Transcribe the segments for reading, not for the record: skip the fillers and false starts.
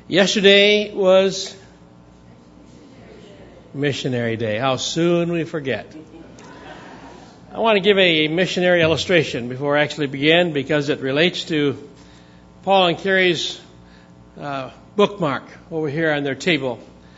Yesterday was Missionary Day. How soon we forget. I want to give a missionary illustration before I actually begin because it relates to Paul and Carrie's bookmark over here on their table.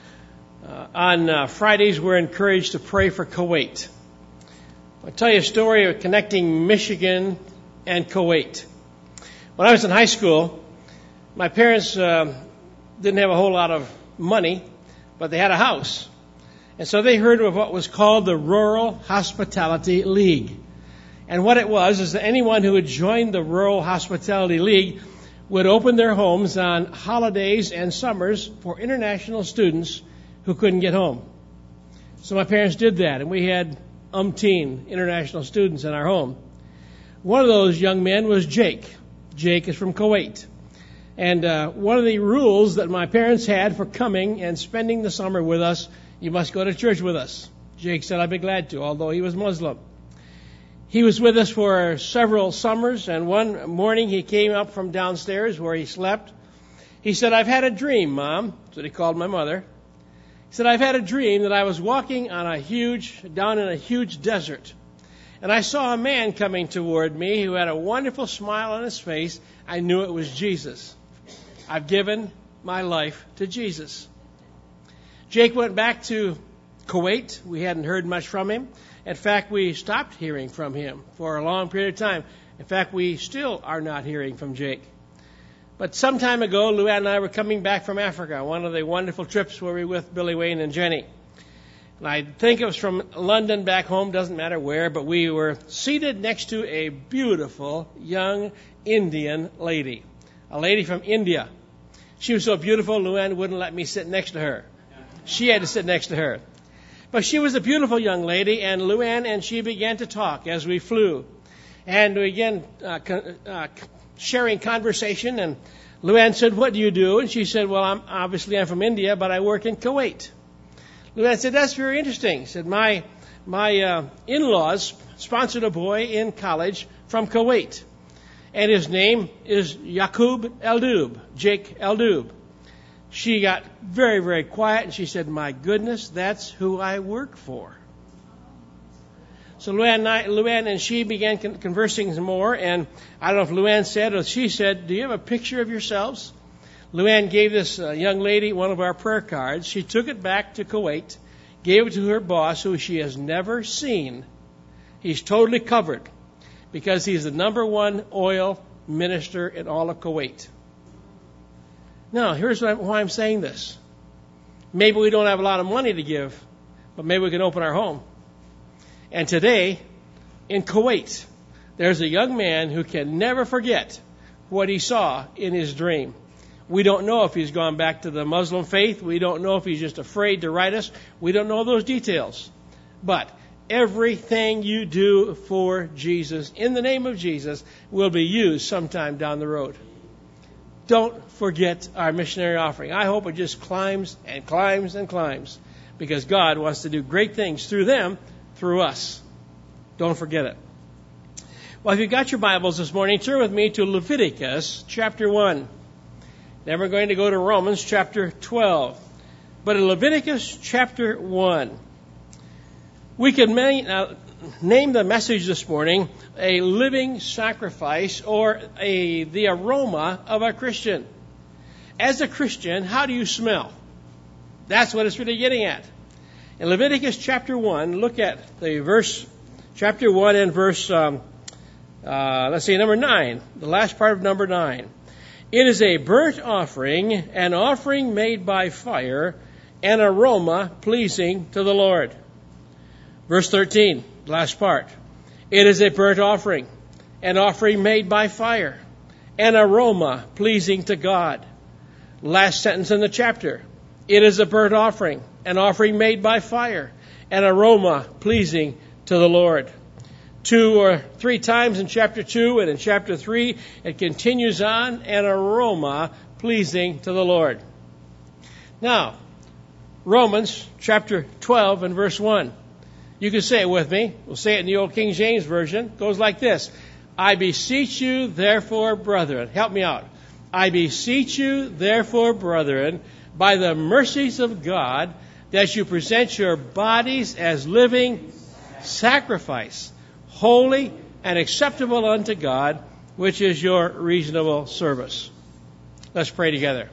On Fridays, we're encouraged to pray for Kuwait. I'll tell you a story of connecting Michigan and Kuwait. When I was in high school, my parents didn't have a whole lot of money, but they had a house. And so they heard of what was called the Rural Hospitality League. And what it was is that anyone who had joined the Rural Hospitality League would open their homes on holidays and summers for international students who couldn't get home. So my parents did that, and we had umpteen international students in our home. One of those young men was Jake. Jake is from Kuwait. And one of the rules that my parents had for coming and spending the summer with us, you must go to church with us. Jake said, I'd be glad to, although he was Muslim. He was with us for several summers, and one morning he came up from downstairs where he slept. He said, I've had a dream, Mom. That's what he called my mother. He said, I've had a dream that I was walking down in a huge desert. And I saw a man coming toward me who had a wonderful smile on his face. I knew it was Jesus. I've given my life to Jesus. Jake went back to Kuwait. We hadn't heard much from him. In fact, we stopped hearing from him for a long period of time. In fact, we still are not hearing from Jake. But some time ago, Luann and I were coming back from Africa, one of the wonderful trips where we were with Billy Wayne and Jenny. And I think it was from London back home, doesn't matter where, but we were seated next to a beautiful young Indian lady, a lady from India. She was so beautiful, Luann wouldn't let me sit next to her. She had to sit next to her. But she was a beautiful young lady, and Luann and she began to talk as we flew. And we began sharing conversation, and Luann said, what do you do? And she said, well, I'm from India, but I work in Kuwait. Luann said, that's very interesting. She said, my in-laws sponsored a boy in college from Kuwait, and his name is Yaqub Eldub, Jake Eldub. She got very, very quiet, and she said, my goodness, that's who I work for. So Luann and she began conversing some more, and I don't know if Luann said or she said, do you have a picture of yourselves? Luann gave this young lady one of our prayer cards. She took it back to Kuwait, gave it to her boss, who she has never seen. He's totally covered because he's the #1 oil minister in all of Kuwait. Now, here's why I'm saying this. Maybe we don't have a lot of money to give, but maybe we can open our home. And today, in Kuwait, there's a young man who can never forget what he saw in his dream. We don't know if he's gone back to the Muslim faith. We don't know if he's just afraid to write us. We don't know those details. But everything you do for Jesus, in the name of Jesus, will be used sometime down the road. Don't forget our missionary offering. I hope it just climbs and climbs and climbs, because God wants to do great things through them, through us. Don't forget it. Well, if you've got your Bibles this morning, turn with me to Leviticus chapter 1. Then we're going to go to Romans chapter 12. But in Leviticus chapter 1, we can name the message this morning, a living sacrifice, or the aroma of a Christian. As a Christian, how do you smell? That's what it's really getting at. In Leviticus chapter 1, look at the verse, chapter 1 and verse, number 9, the last part of number 9. It is a burnt offering, an offering made by fire, an aroma pleasing to the Lord. Verse 13, last part. It is a burnt offering, an offering made by fire, an aroma pleasing to God. Last sentence in the chapter. It is a burnt offering, an offering made by fire, an aroma pleasing to the Lord. 2 or 3 times in chapter 2 and in chapter 3, it continues on, an aroma pleasing to the Lord. Now, Romans chapter 12 and verse 1. You can say it with me. We'll say it in the old King James Version. It goes like this. I beseech you, therefore, brethren. Help me out. I beseech you, therefore, brethren, by the mercies of God, that you present your bodies as living sacrifice, holy and acceptable unto God, which is your reasonable service. Let's pray together.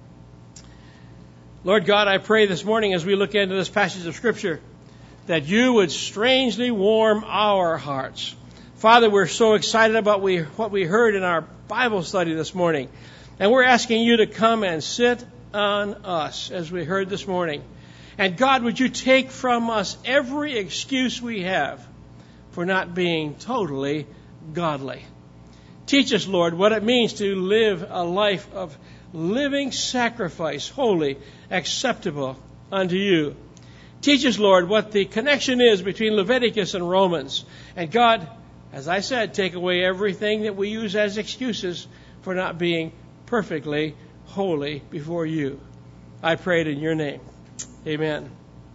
Lord God, I pray this morning as we look into this passage of Scripture that you would strangely warm our hearts. Father, we're so excited about what we heard in our Bible study this morning. And we're asking you to come and sit on us as we heard this morning. And God, would you take from us every excuse we have for not being totally godly. Teach us, Lord, what it means to live a life of living sacrifice, holy, acceptable unto you. Teach us, Lord, what the connection is between Leviticus and Romans. And God, as I said, take away everything that we use as excuses for not being perfectly holy before you. I pray it in your name. Amen.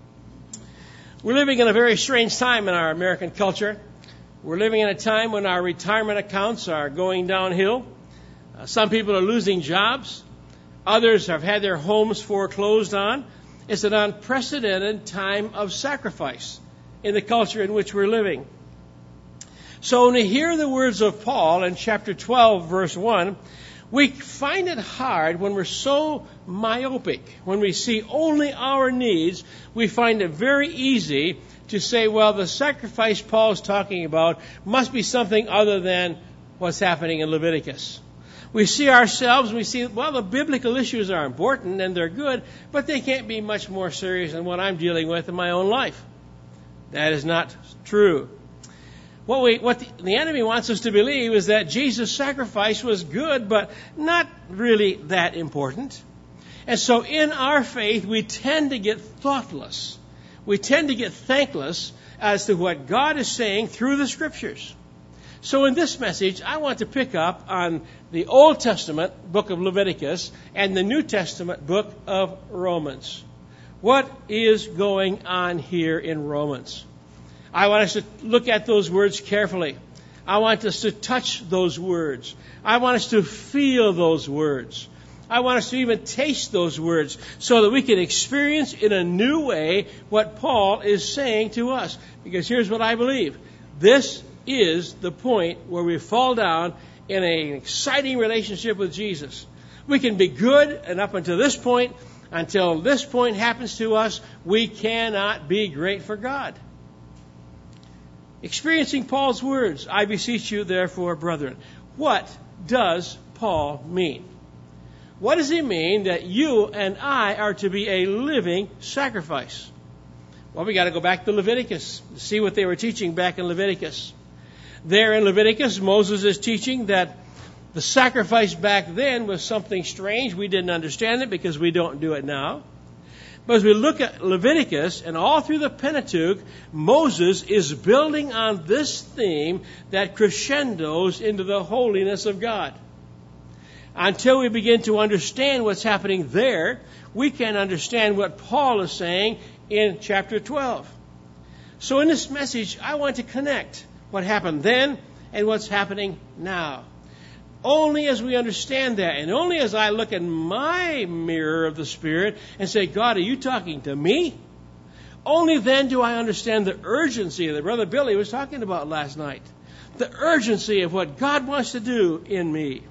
We're living in a very strange time in our American culture. We're living in a time when our retirement accounts are going downhill. Some people are losing jobs. Others have had their homes foreclosed on. It's an unprecedented time of sacrifice in the culture in which we're living. So when we hear the words of Paul in chapter 12, verse 1, we find it hard when we're so myopic, when we see only our needs, we find it very easy to say, well, the sacrifice Paul's talking about must be something other than what's happening in Leviticus. We see ourselves and we see, well, the biblical issues are important and they're good, but they can't be much more serious than what I'm dealing with in my own life. That is not true. What the enemy wants us to believe is that Jesus' sacrifice was good, but not really that important. And so in our faith, we tend to get thoughtless. We tend to get thankless as to what God is saying through the Scriptures. So in this message, I want to pick up on the Old Testament book of Leviticus and the New Testament book of Romans. What is going on here in Romans? I want us to look at those words carefully. I want us to touch those words. I want us to feel those words. I want us to even taste those words so that we can experience in a new way what Paul is saying to us. Because here's what I believe. This is the point where we fall down in an exciting relationship with Jesus. We can be good, and up until this point, until this point happens to us, we cannot be great for God. Experiencing Paul's words, I beseech you, therefore, brethren. What does Paul mean? What does he mean that you and I are to be a living sacrifice? Well, we got to go back to Leviticus to see what they were teaching back in Leviticus. There in Leviticus, Moses is teaching that the sacrifice back then was something strange. We didn't understand it because we don't do it now. But as we look at Leviticus and all through the Pentateuch, Moses is building on this theme that crescendos into the holiness of God. Until we begin to understand what's happening there, we can understand what Paul is saying in chapter 12. So in this message, I want to connect what happened then and what's happening now. Only as we understand that, and only as I look in my mirror of the Spirit and say, God, are you talking to me? Only then do I understand the urgency that Brother Billy was talking about last night. The urgency of what God wants to do in me.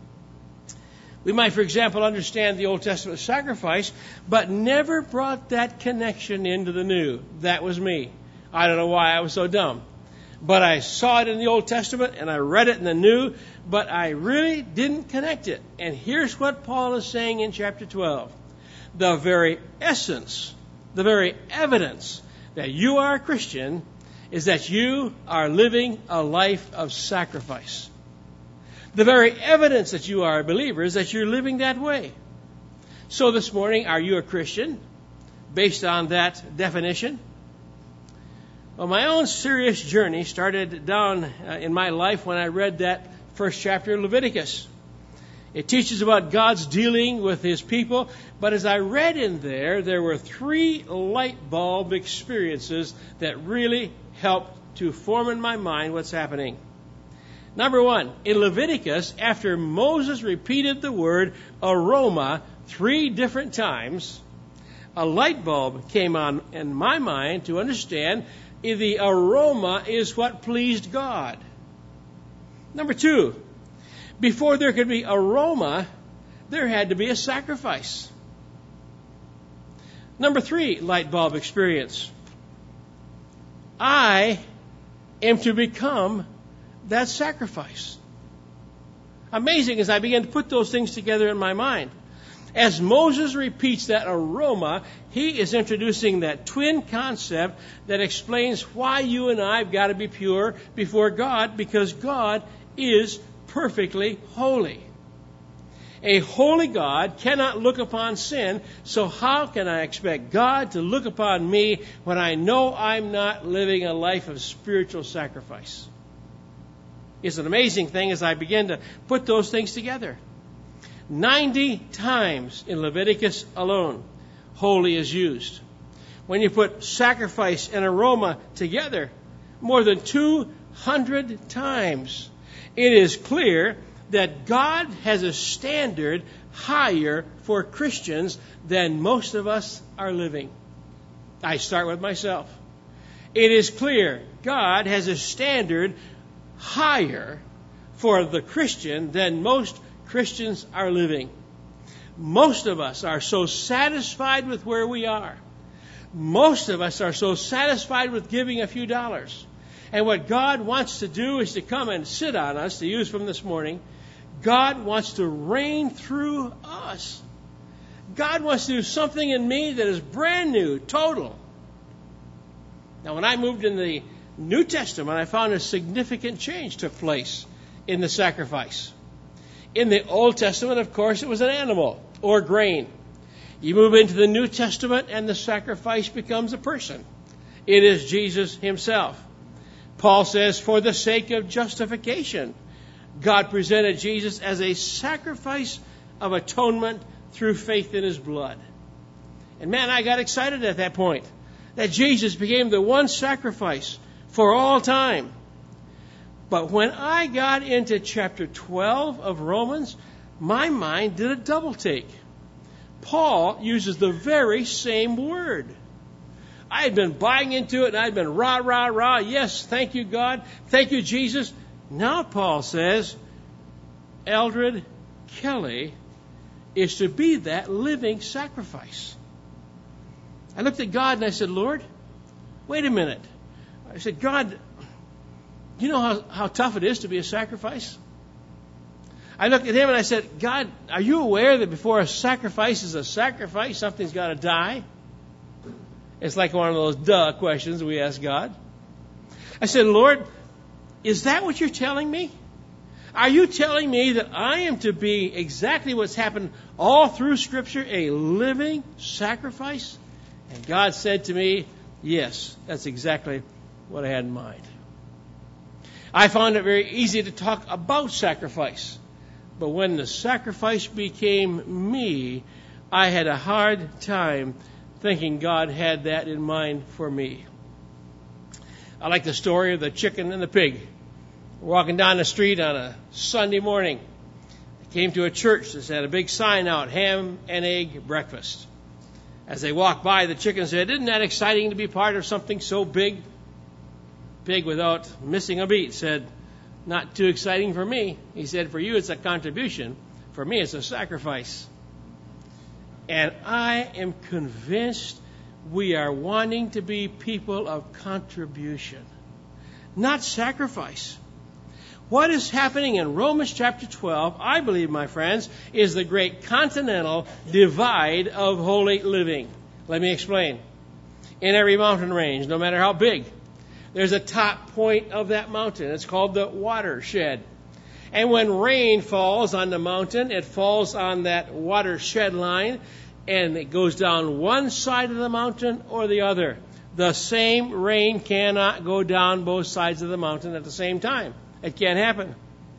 We might, for example, understand the Old Testament sacrifice, but never brought that connection into the New. That was me. I don't know why I was so dumb. But I saw it in the Old Testament, and I read it in the New, but I really didn't connect it. And here's what Paul is saying in chapter 12. The very essence, the very evidence that you are a Christian is that you are living a life of sacrifice. The very evidence that you are a believer is that you're living that way. So this morning, are you a Christian based on that definition? Well, my own serious journey started down in my life when I read that first chapter of Leviticus. It teaches about God's dealing with His people, but as I read in there were 3 light bulb experiences that really helped to form in my mind what's happening. Number one, in Leviticus, after Moses repeated the word aroma 3 different times, a light bulb came on in my mind to understand the aroma is what pleased God. Number two, before there could be aroma, there had to be a sacrifice. Number 3, light bulb experience. I am to become that sacrifice. Amazing as I began to put those things together in my mind. As Moses repeats that aroma, he is introducing that twin concept that explains why you and I have got to be pure before God, because God is perfectly holy. A holy God cannot look upon sin, so how can I expect God to look upon me when I know I'm not living a life of spiritual sacrifice? It's an amazing thing as I begin to put those things together. 90 times in Leviticus alone, holy is used. When you put sacrifice and aroma together, more than 200 times, it is clear that God has a standard higher for Christians than most of us are living. I start with myself. It is clear God has a standard higher for the Christian than most Christians are living. Most of us are so satisfied with where we are. Most of us are so satisfied with giving a few dollars. And what God wants to do is to come and sit on us, to use from this morning. God wants to reign through us. God wants to do something in me that is brand new, total. Now, when I moved in the New Testament, I found a significant change took place in the sacrifice. In the Old Testament, of course, it was an animal or grain. You move into the New Testament and the sacrifice becomes a person. It is Jesus himself. Paul says, for the sake of justification, God presented Jesus as a sacrifice of atonement through faith in his blood. And man, I got excited at that point, that Jesus became the one sacrifice for all time. But when I got into chapter 12 of Romans, my mind did a double take. Paul uses the very same word. I had been buying into it, and I had been rah, rah, rah. Yes, thank you, God. Thank you, Jesus. Now Paul says, Eldred Kelly is to be that living sacrifice. I looked at God and I said, Lord, wait a minute. I said, God, you know how tough it is to be a sacrifice? I looked at him and I said, God, are you aware that before a sacrifice is a sacrifice, something's got to die? It's like one of those duh questions we ask God. I said, Lord, is that what you're telling me? Are you telling me that I am to be exactly what's happened all through Scripture, a living sacrifice? And God said to me, yes, that's exactly what I had in mind. I found it very easy to talk about sacrifice. But when the sacrifice became me, I had a hard time thinking God had that in mind for me. I like the story of the chicken and the pig. We're walking down the street on a Sunday morning. I came to a church that had a big sign out, ham and egg breakfast. As they walked by, the chicken said, isn't that exciting to be part of something so big? Pig, without missing a beat, said, not too exciting for me. He said, for you it's a contribution. For me it's a sacrifice. And I am convinced we are wanting to be people of contribution, not sacrifice. What is happening in Romans chapter 12, I believe, my friends, is the great continental divide of holy living. Let me explain. In every mountain range, no matter how big, there's a top point of that mountain. It's called the watershed. And when rain falls on the mountain, it falls on that watershed line, and it goes down one side of the mountain or the other. The same rain cannot go down both sides of the mountain at the same time. It can't happen.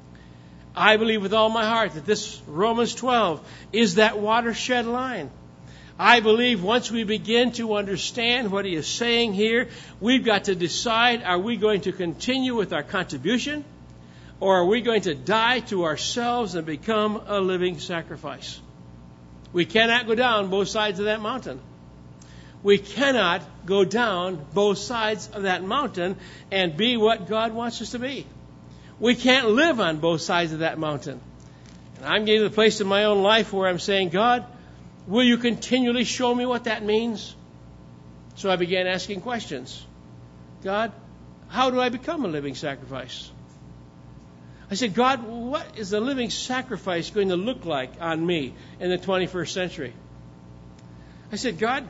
I believe with all my heart that this Romans 12 is that watershed line. I believe once we begin to understand what he is saying here, we've got to decide, are we going to continue with our contribution? or are we going to die to ourselves and become a living sacrifice? We cannot go down both sides of that mountain. We cannot go down both sides of that mountain and be what God wants us to be. We can't live on both sides of that mountain. And I'm getting to the place in my own life where I'm saying, God, will you continually show me what that means? So I began asking questions. God, how do I become a living sacrifice? I said, God, what is the living sacrifice going to look like on me in the 21st century? I said, God,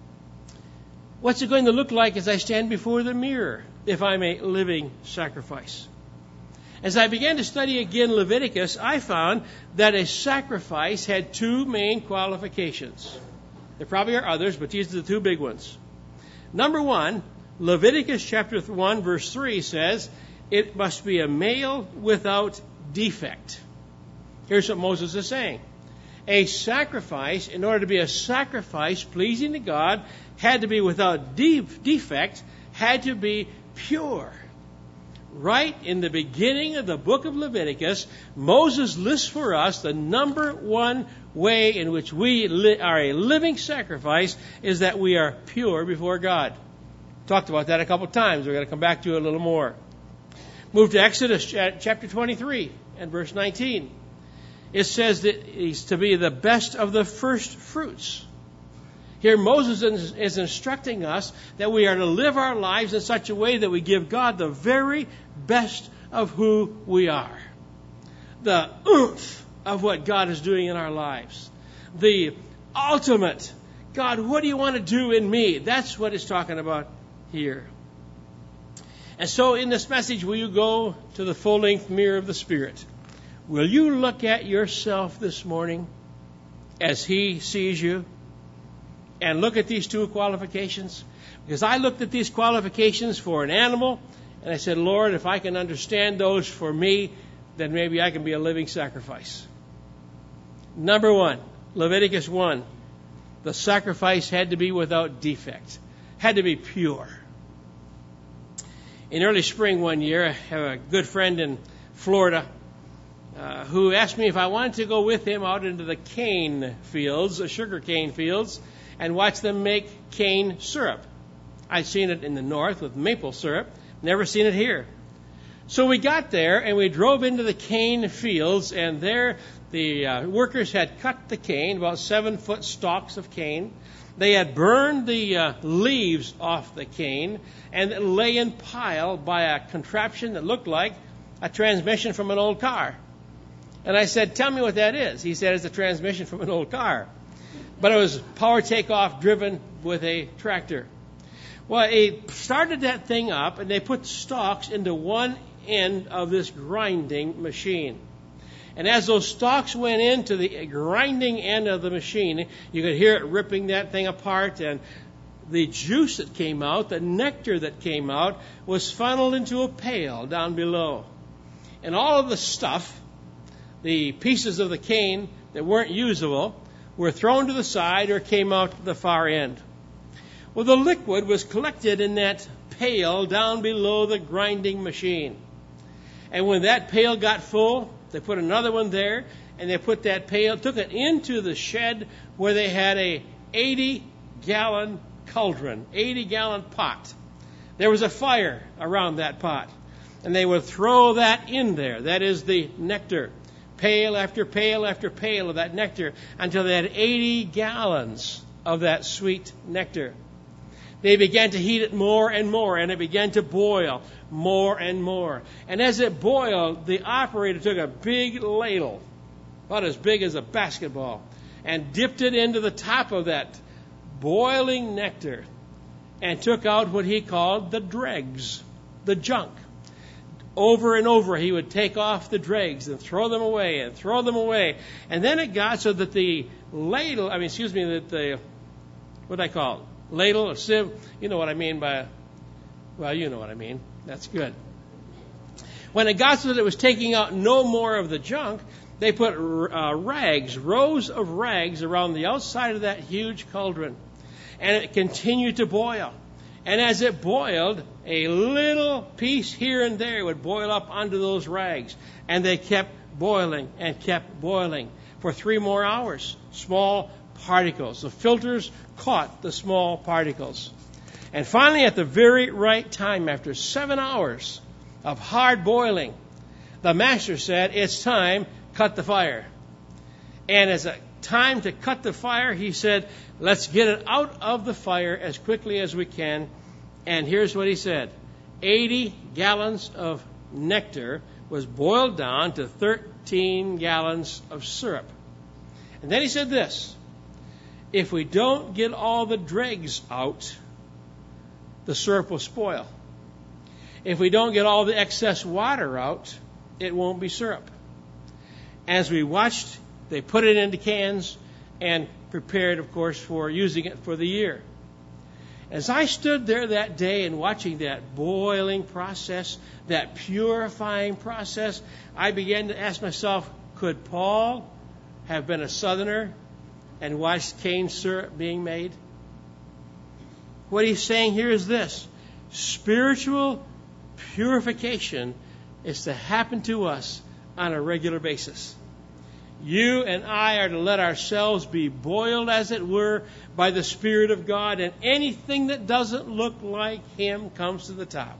what's it going to look like as I stand before the mirror if I'm a living sacrifice? As I began to study again Leviticus, I found that a sacrifice had two main qualifications. There probably are others, but these are the two big ones. Number one, Leviticus chapter 1, verse 3 says, it must be a male without defect. Here's what Moses is saying. A sacrifice, in order to be a sacrifice pleasing to God, had to be without defect, had to be pure. Right in the beginning of the book of Leviticus, Moses lists for us the number one way in which we are a living sacrifice is that we are pure before God. Talked about that a couple times. We're going to come back to it a little more. Move to Exodus chapter 23 and verse 19. It says that he's to be the best of the first fruits. Here Moses is instructing us that we are to live our lives in such a way that we give God the very best of who we are. The oomph of what God is doing in our lives. The ultimate, God, what do you want to do in me? That's what it's talking about here. And so in this message, will you go to the full-length mirror of the Spirit? Will you look at yourself this morning as He sees you? And look at these two qualifications? Because I looked at these qualifications for an animal, and I said, Lord, if I can understand those for me, then maybe I can be a living sacrifice. Number one, Leviticus 1, the sacrifice had to be without defect, had to be pure. In early spring one year, I have a good friend in Florida who asked me if I wanted to go with him out into the cane fields, sugar cane fields, and watch them make cane syrup. I'd seen it in the north with maple syrup, never seen it here. So we got there and we drove into the cane fields, and there the workers had cut the cane, about 7-foot stalks of cane. They had burned the leaves off the cane and it lay in pile by a contraption that looked like a transmission from an old car. And I said, tell me what that is. He said, it's a transmission from an old car. But it was power takeoff driven with a tractor. Well, they started that thing up and they put stalks into one end of this grinding machine. And as those stalks went into the grinding end of the machine, you could hear it ripping that thing apart, and the juice that came out, the nectar that came out, was funneled into a pail down below. And all of the stuff, the pieces of the cane that weren't usable, were thrown to the side or came out the far end. Well, the liquid was collected in that pail down below the grinding machine. And when that pail got full, they put another one there, and they put that pail, took it into the shed where they had a 80-gallon cauldron, 80-gallon pot. There was a fire around that pot, and they would throw that in there. That is the nectar, pail after pail after pail of that nectar, until they had 80 gallons of that sweet nectar. They began to heat it more and more, and it began to boil more and more. And as it boiled, the operator took a big ladle, about as big as a basketball, and dipped it into the top of that boiling nectar and took out what he called the dregs, the junk. Over and over, he would take off the dregs and throw them away and throw them away. And then it got so that the ladle, what do I call it? Ladle, a sieve, you know what I mean by, well, you know what I mean. That's good. When it got so that it was taking out no more of the junk, they put rags, rows of rags around the outside of that huge cauldron. And it continued to boil. And as it boiled, a little piece here and there would boil up onto those rags. And they kept boiling and kept boiling for 3 more hours. Small particles. The filters caught the small particles. And finally, at the very right time, after 7 hours of hard boiling, the master said, "It's time, cut the fire." And as a time to cut the fire, he said, "Let's get it out of the fire as quickly as we can." And here's what he said. 80 gallons of nectar was boiled down to 13 gallons of syrup. And then he said this, "If we don't get all the dregs out, the syrup will spoil. If we don't get all the excess water out, it won't be syrup." As we watched, they put it into cans and prepared, of course, for using it for the year. As I stood there that day and watching that boiling process, that purifying process, I began to ask myself, could Paul have been a southerner and watched cane syrup being made? What he's saying here is this: spiritual purification is to happen to us on a regular basis. You and I are to let ourselves be boiled, as it were, by the Spirit of God, and anything that doesn't look like Him comes to the top.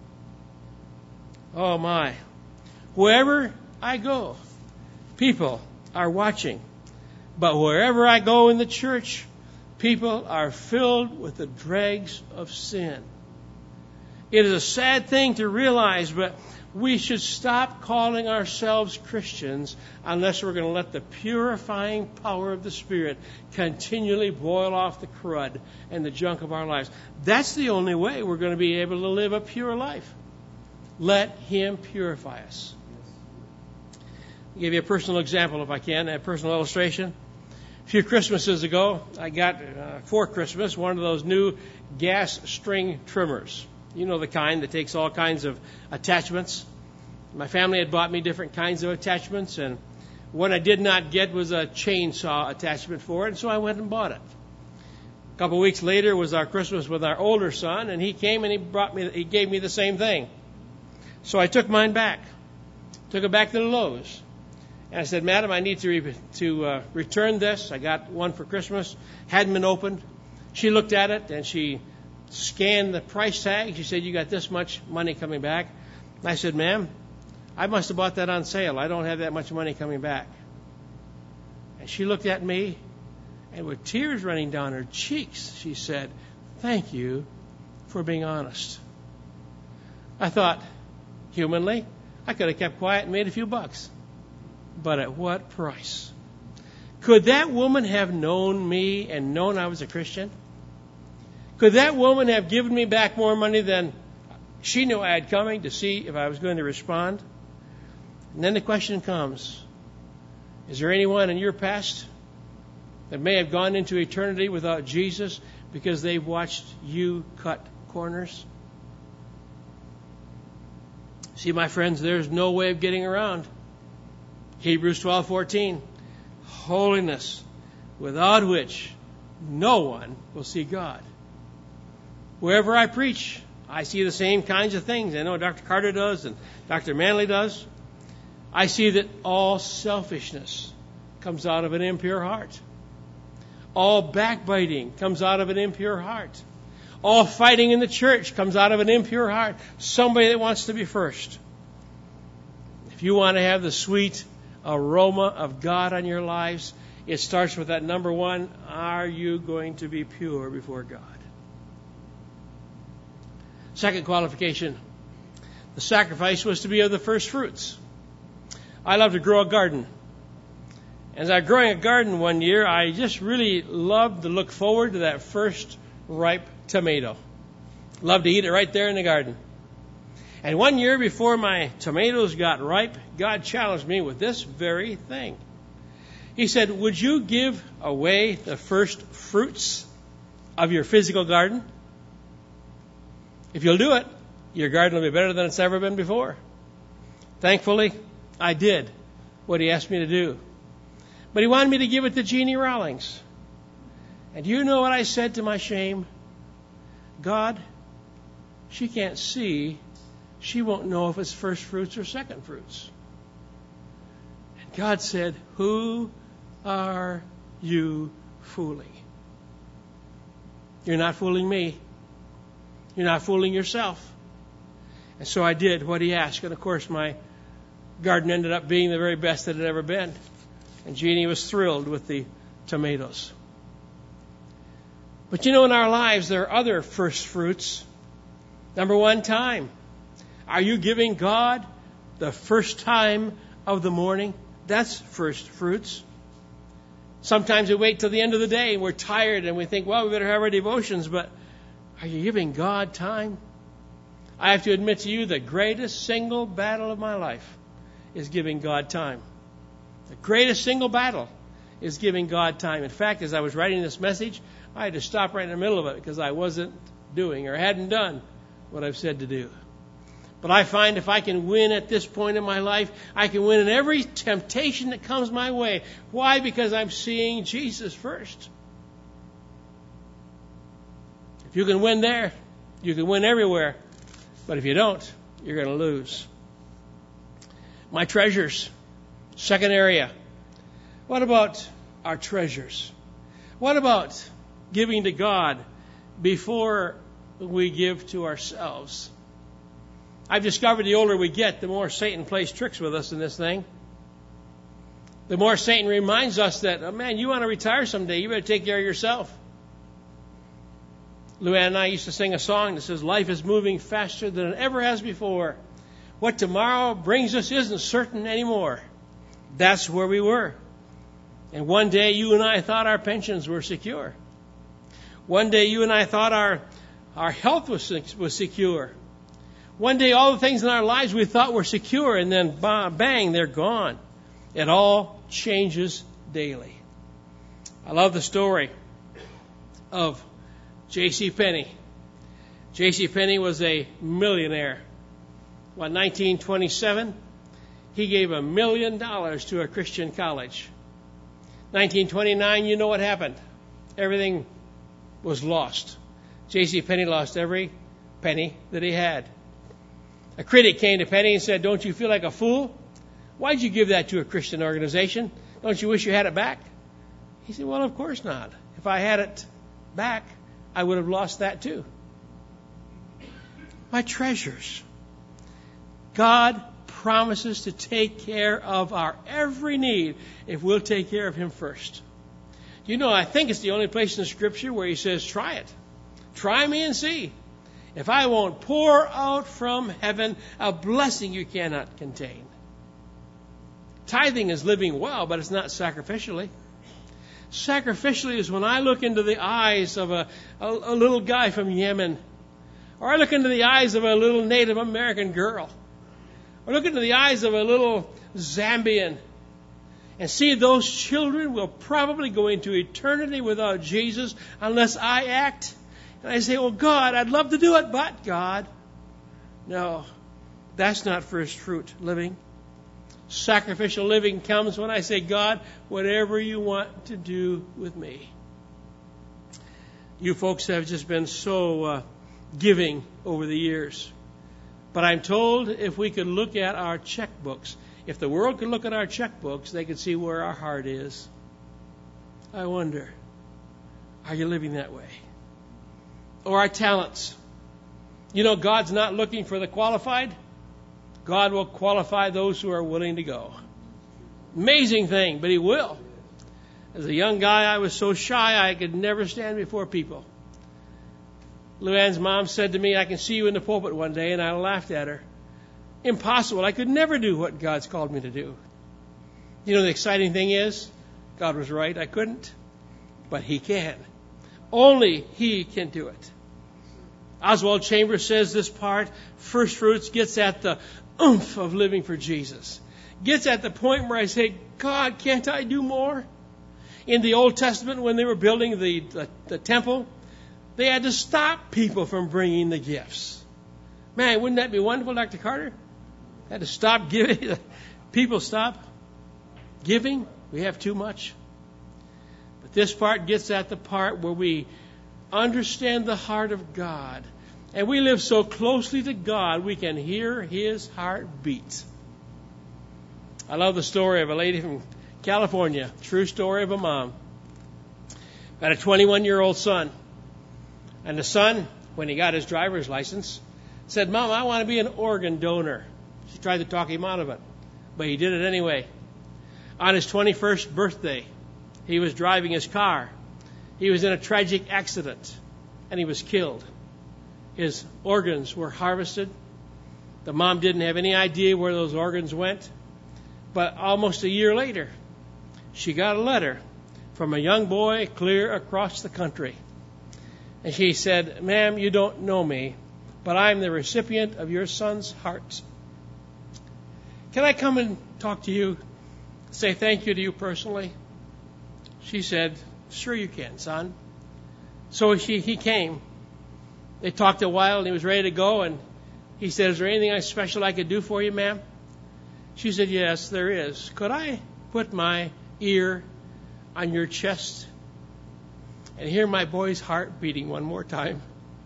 Oh my. Wherever I go, people are watching. But wherever I go in the church, people are filled with the dregs of sin. It is a sad thing to realize, but we should stop calling ourselves Christians unless we're going to let the purifying power of the Spirit continually boil off the crud and the junk of our lives. That's the only way we're going to be able to live a pure life. Let Him purify us. I'll give you a personal example, if I can, a personal illustration. A few Christmases ago, I got for Christmas one of those new gas string trimmers. You know, the kind that takes all kinds of attachments. My family had bought me different kinds of attachments, and what I did not get was a chainsaw attachment for it, and so I went and bought it. A couple of weeks later was our Christmas with our older son, and he came and he gave me the same thing. So I took mine back, took it back to the Lowe's, and I said, "Madam, I need to return this. I got one for Christmas, hadn't been opened." She looked at it and she scanned the price tag. She said, "You got this much money coming back." And I said, "Ma'am, I must have bought that on sale. I don't have that much money coming back." And she looked at me, and with tears running down her cheeks, she said, "Thank you for being honest." I thought, humanly, I could have kept quiet and made a few bucks. But at what price? Could that woman have known me and known I was a Christian? Could that woman have given me back more money than she knew I had coming to see if I was going to respond? And then the question comes, is there anyone in your past that may have gone into eternity without Jesus because they've watched you cut corners? See, my friends, there's no way of getting around Hebrews 12:14. Holiness, without which no one will see God. Wherever I preach, I see the same kinds of things. I know Dr. Carter does and Dr. Manley does. I see that all selfishness comes out of an impure heart. All backbiting comes out of an impure heart. All fighting in the church comes out of an impure heart. Somebody that wants to be first. If you want to have the sweet aroma of God on your lives, it starts with that number one: are you going to be pure before God? Second qualification, the sacrifice was to be of the first fruits. I love to grow a garden. As I was growing a garden one year, I just really loved to look forward to that first ripe tomato. Loved to eat it right there in the garden. And one year before my tomatoes got ripe, God challenged me with this very thing. He said, "Would you give away the first fruits of your physical garden? If you'll do it, your garden will be better than it's ever been before." Thankfully, I did what He asked me to do. But He wanted me to give it to Jeannie Rawlings. And do you know what I said to my shame? "God, she can't see, she won't know if it's first fruits or second fruits. And God said, who are you fooling? You're not fooling me. You're not fooling yourself. And so I did what he asked. And of course, my garden ended up being the very best that it had ever been. And Jeannie was thrilled with the tomatoes. But in our lives, there are other first fruits. Number one, time. Are you giving God the first time of the morning? That's first fruits. Sometimes we wait till the end of the day and we're tired and we think, well, we better have our devotions, but are you giving God time? I have to admit to you, the greatest single battle of my life is giving God time. The greatest single battle is giving God time. In fact, as I was writing this message, I had to stop right in the middle of it because I wasn't doing or hadn't done what I've said to do. But I find if I can win at this point in my life, I can win in every temptation that comes my way. Why? Because I'm seeing Jesus first. If you can win there, you can win everywhere. But if you don't, you're going to lose. My treasures. Second area. What about our treasures? What about giving to God before we give to ourselves? I've discovered the older we get, the more Satan plays tricks with us in this thing. The more Satan reminds us that, oh man, you want to retire someday, you better take care of yourself. Luann and I used to sing a song that says, life is moving faster than it ever has before. What tomorrow brings us isn't certain anymore. That's where we were. And one day you and I thought our pensions were secure. One day you and I thought our health was secure. One day all the things in our lives we thought were secure, and then bang, they're gone. It all changes daily. I love the story of J.C. Penney. J.C. Penney was a millionaire. 1927, he gave $1 million to a Christian college. 1929, you know what happened. Everything was lost. J.C. Penney lost every penny that he had. A critic came to Penney and said, don't you feel like a fool? Why'd you give that to a Christian organization? Don't you wish you had it back? He said, well, of course not. If I had it back, I would have lost that too. My treasures. God promises to take care of our every need if we'll take care of Him first. I think it's the only place in the Scripture where He says, try it. Try me and see. If I won't pour out from heaven a blessing you cannot contain. Tithing is living well, but it's not sacrificially. Sacrificially is when I look into the eyes of a little guy from Yemen, or I look into the eyes of a little Native American girl, or look into the eyes of a little Zambian, and see those children will probably go into eternity without Jesus unless I act. And I say, well, God, I'd love to do it, but God. No, that's not first fruit living. Sacrificial living comes when I say, God, whatever you want to do with me. You folks have just been so giving over the years. But I'm told if we could look at our checkbooks, if the world could look at our checkbooks, they could see where our heart is. I wonder, are you living that way? Or our talents. God's not looking for the qualified. God will qualify those who are willing to go. Amazing thing, but He will. As a young guy, I was so shy I could never stand before people. Luann's mom said to me, I can see you in the pulpit one day, and I laughed at her. Impossible. I could never do what God's called me to do. The exciting thing is, God was right, I couldn't. But He can. Only He can do it. Oswald Chambers says this part, first fruits gets at the oomph of living for Jesus. Gets at the point where I say, God, can't I do more? In the Old Testament, when they were building the temple, they had to stop people from bringing the gifts. Man, wouldn't that be wonderful, Dr. Carter? Had to stop giving. People stop giving. We have too much. But this part gets at the part where we understand the heart of God And we live so closely to God, we can hear His heart beat. I love the story of a lady from California, true story of a mom. Got a 21-year-old son. And the son, when he got his driver's license, said, "Mom, I want to be an organ donor." She tried to talk him out of it, but he did it anyway. On his 21st birthday, he was driving his car. He was in a tragic accident, and he was killed. His organs were harvested. The mom didn't have any idea where those organs went. But almost a year later, she got a letter from a young boy clear across the country. And she said, "Ma'am, you don't know me, but I'm the recipient of your son's heart. Can I come and talk to you, say thank you to you personally?" She said, "Sure you can, son." So he came. They talked a while, and he was ready to go, and he said, "Is there anything special I could do for you, ma'am?" She said, "Yes, there is. Could I put my ear on your chest and hear my boy's heart beating one more time?"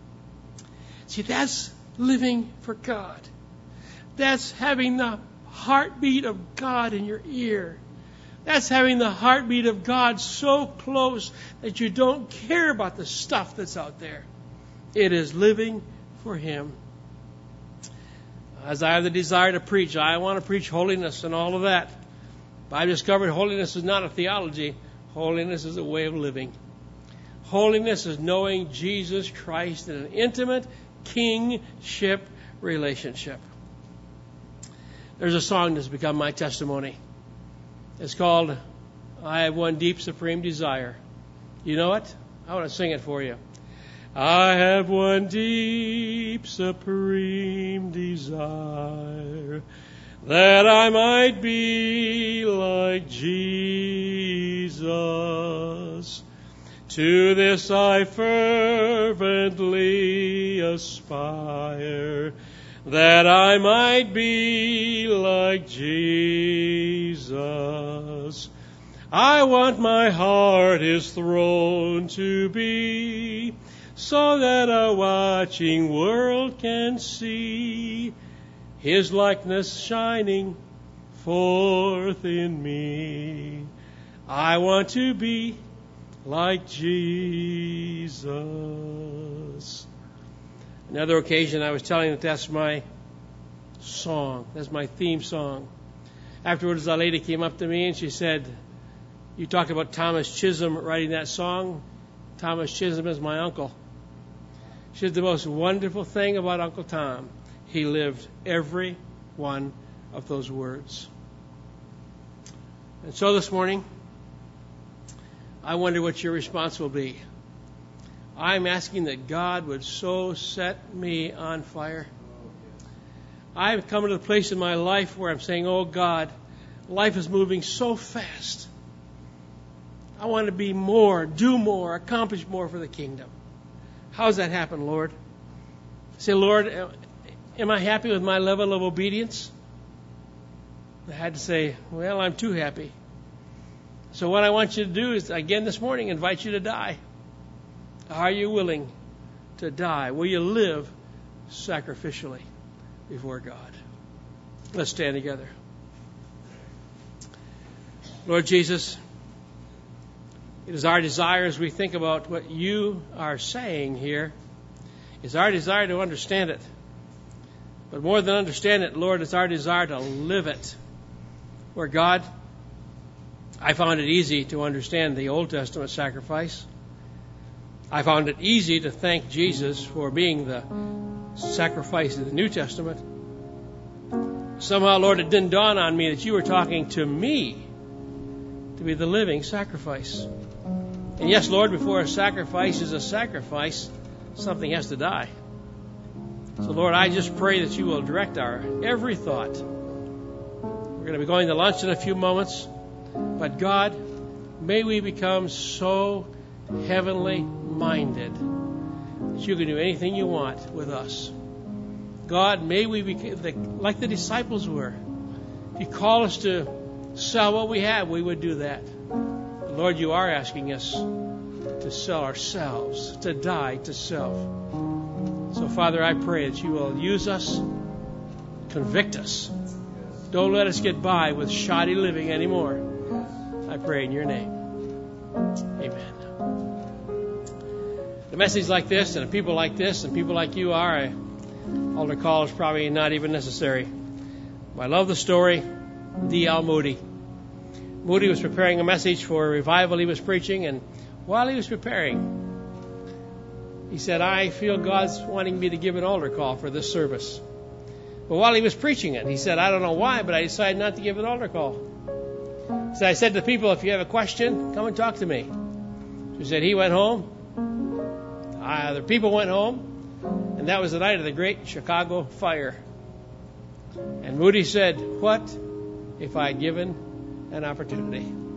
See, that's living for God. That's having the heartbeat of God in your ear. That's having the heartbeat of God so close that you don't care about the stuff that's out there. It is living for Him. As I have the desire to preach, I want to preach holiness and all of that. But I've discovered holiness is not a theology. Holiness is a way of living. Holiness is knowing Jesus Christ in an intimate kingship relationship. There's a song that's become my testimony. It's called "I Have One Deep Supreme Desire." You know it? I want to sing it for you. I have one deep supreme desire, that I might be like Jesus. To this I fervently aspire, that I might be like Jesus. I want my heart His throne to be, so that a watching world can see His likeness shining forth in me. I want to be like Jesus. Another occasion I was telling that that's my song. That's my theme song. Afterwards, a lady came up to me and she said, "You talked about Thomas Chisholm writing that song. Thomas Chisholm is my uncle." She said, "The most wonderful thing about Uncle Tom, he lived every one of those words." And so this morning, I wonder what your response will be. I'm asking that God would so set me on fire. I've come to the place in my life where I'm saying, "Oh God, life is moving so fast. I want to be more, do more, accomplish more for the kingdom." How does that happen, Lord? Say, "Lord, am I happy with my level of obedience?" I had to say, "Well, I'm too happy." So what I want you to do is, again this morning, invite you to die. Are you willing to die? Will you live sacrificially before God? Let's stand together. Lord Jesus, it is our desire as we think about what you are saying here, it's our desire to understand it. But more than understand it, Lord, it's our desire to live it. Where God, I found it easy to understand the Old Testament sacrifice. I found it easy to thank Jesus for being the sacrifice of the New Testament. Somehow, Lord, it didn't dawn on me that you were talking to me to be the living sacrifice. And yes, Lord, before a sacrifice is a sacrifice, something has to die. So, Lord, I just pray that you will direct our every thought. We're going to be going to lunch in a few moments. But God, may we become so heavenly minded that you can do anything you want with us. God, may we be like the disciples were. If you call us to sell what we have, we would do that. But Lord, you are asking us to sell ourselves, to die to self. So, Father, I pray that you will use us, convict us. Don't let us get by with shoddy living anymore. I pray in your name. Amen. A message like this and people like this and people like you are, altar call is probably not even necessary. I love the story of D.L. Moody. Moody was preparing a message for a revival he was preaching, and while he was preparing, he said, I feel God's wanting me to give an altar call for this service. But while he was preaching it, he said, I don't know why, but I decided not to give an altar call. So I said to people, if you have a question, come and talk to me. He said he went home. The people went home, and that was the night of the great Chicago fire. And Moody said, what if I had given an opportunity?